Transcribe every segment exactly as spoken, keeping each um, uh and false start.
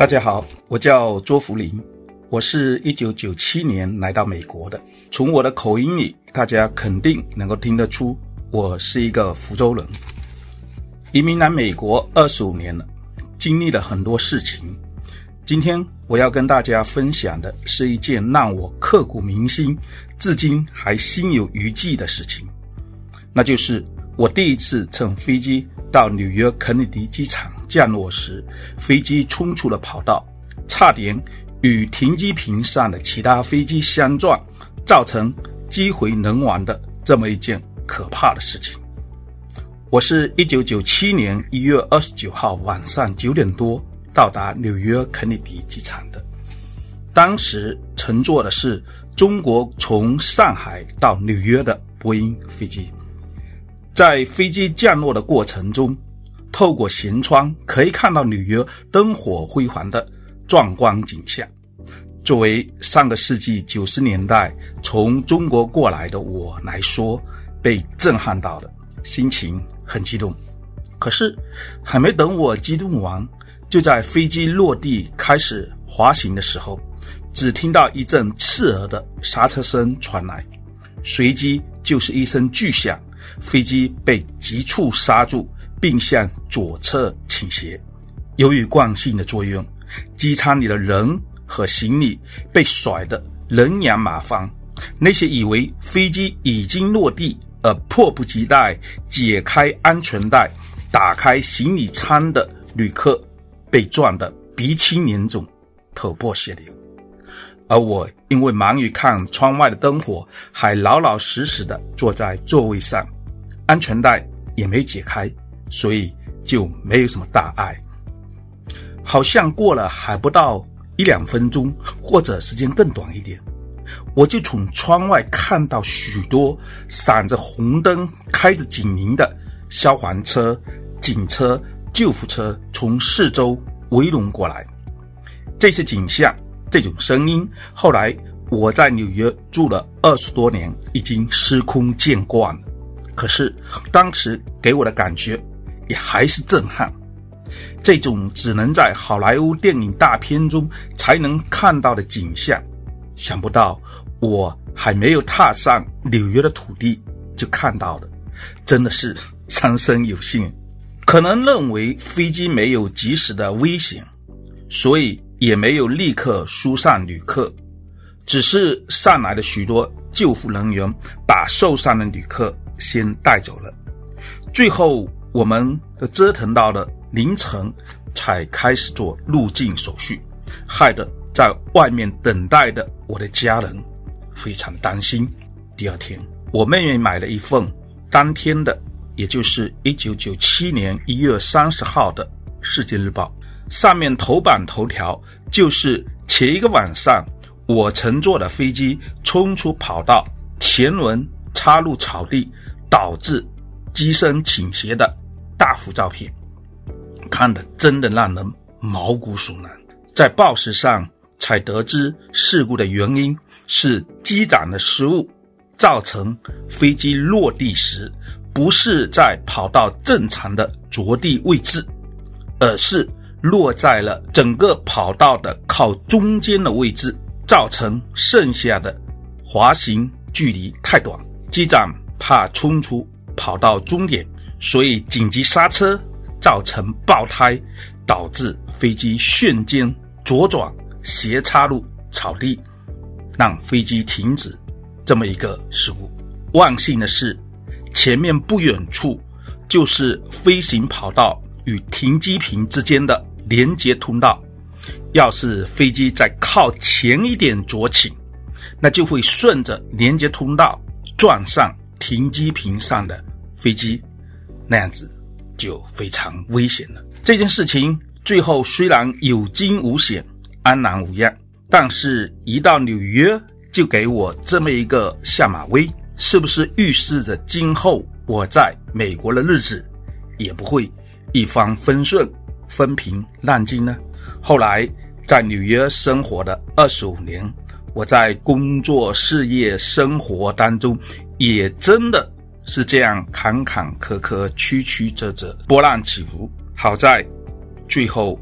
大家好，我叫周福林，我是一九九七年来到美国的。从我的口音里，大家肯定能够听得出我是一个福州人。移民来美国二十五年了，经历了很多事情。今天我要跟大家分享的是一件让我刻骨铭心，至今还心有余悸的事情。那就是我第一次乘飞机到纽约肯尼迪机场降落时，飞机冲出了跑道，差点与停机坪上的其他飞机相撞，造成机毁人亡的这么一件可怕的事情。我是一九九七年一月二十九号晚上九点多到达纽约肯尼迪机场的。当时乘坐的是中国从上海到纽约的波音飞机。在飞机降落的过程中，透过舷窗可以看到纽约灯火辉煌的壮观景象。作为上个世纪九十年代从中国过来的我来说，被震撼到了，心情很激动。可是还没等我激动完，就在飞机落地开始滑行的时候，只听到一阵刺耳的刹车声传来，随即就是一声巨响，飞机被急促刹住，并向左侧倾斜。由于惯性的作用，机舱里的人和行李被甩得人仰马翻。那些以为飞机已经落地而迫不及待解开安全带打开行李舱的旅客，被撞得鼻青脸肿，头破血流。而我因为忙于看窗外的灯火，还老老实实地坐在座位上，安全带也没解开，所以就没有什么大碍。好像过了还不到一两分钟，或者时间更短一点，我就从窗外看到许多闪着红灯开着警铃的消防车、警车、救护车从四周围拢过来。这些景象，这种声音，后来我在纽约住了二十多年，已经司空见惯了。可是当时给我的感觉也还是震撼，这种只能在好莱坞电影大片中才能看到的景象，想不到我还没有踏上纽约的土地就看到了，真的是三生有幸。可能认为飞机没有及时的危险，所以也没有立刻疏散旅客，只是上来的许多救护人员把受伤的旅客先带走了。最后我们的折腾到了凌晨才开始做入境手续，害得在外面等待的我的家人非常担心。第二天，我妹妹买了一份当天的，也就是一九九七年一月三十号的世界日报，上面头版头条就是前一个晚上我乘坐的飞机冲出跑道，前轮插入草地，导致机身倾斜的大幅照片，看得真的让人毛骨悚然。在报纸上才得知事故的原因是机长的失误，造成飞机落地时不是在跑道正常的着地位置，而是落在了整个跑道的靠中间的位置，造成剩下的滑行距离太短。机长怕冲出跑道终点，所以紧急刹车，造成爆胎，导致飞机瞬间左转斜插入草地，让飞机停止，这么一个事故。万幸的是，前面不远处就是飞行跑道与停机坪之间的连接通道，要是飞机再靠前一点左倾，那就会顺着连接通道撞上停机坪上的飞机，那样子就非常危险了。这件事情最后虽然有惊无险，安然无恙，但是一到纽约就给我这么一个下马威，是不是预示着今后我在美国的日子也不会一帆风顺、风平浪静呢？后来在纽约生活的二十五年，我在工作、事业、生活当中也真的是这样坎坎坷坷、曲曲折折、波浪起伏。好在最后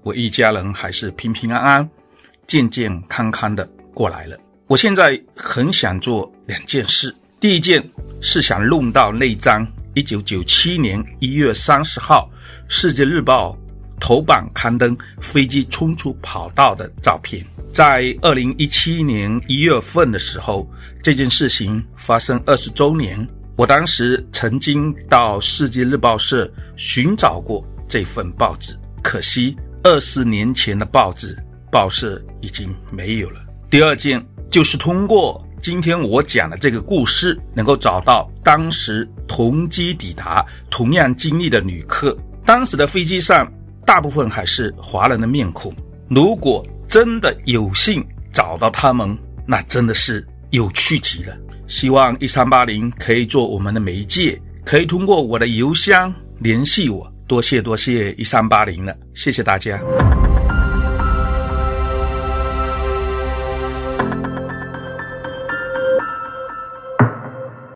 我一家人还是平平安安、健健康康的过来了。我现在很想做两件事，第一件是想弄到那张一九九七年一月三十号世界日报头版刊登飞机冲出跑道的照片。在二零一七年一月份的时候，这件事情发生二十周年，我当时曾经到世界日报社寻找过这份报纸，可惜二十年前的报纸报社已经没有了。第二件就是通过今天我讲的这个故事，能够找到当时同机抵达同样经历的旅客。当时的飞机上大部分还是华人的面孔，如果真的有幸找到他们，那真的是有趣极了。希望一三八零可以做我们的媒介，可以通过我的邮箱联系我。多谢多谢一三八零了，谢谢大家。